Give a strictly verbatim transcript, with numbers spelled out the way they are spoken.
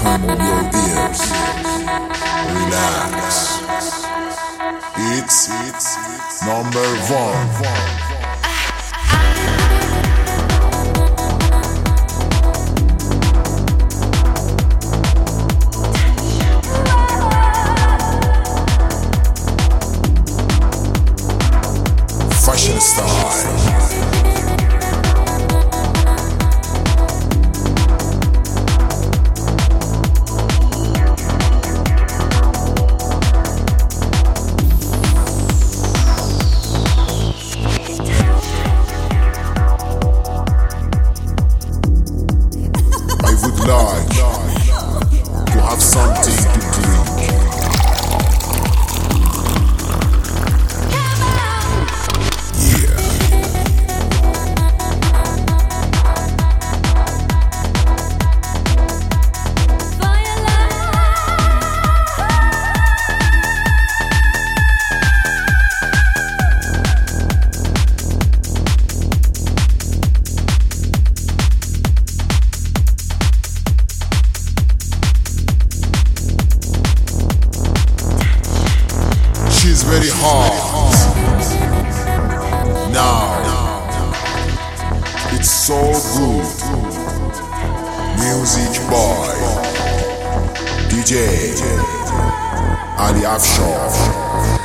Move your ears. Relax. It's, it's number one. Fashion style. I would like to have something to drink. She's very hard. Now it's so good. Music boy D J Ali Afshar.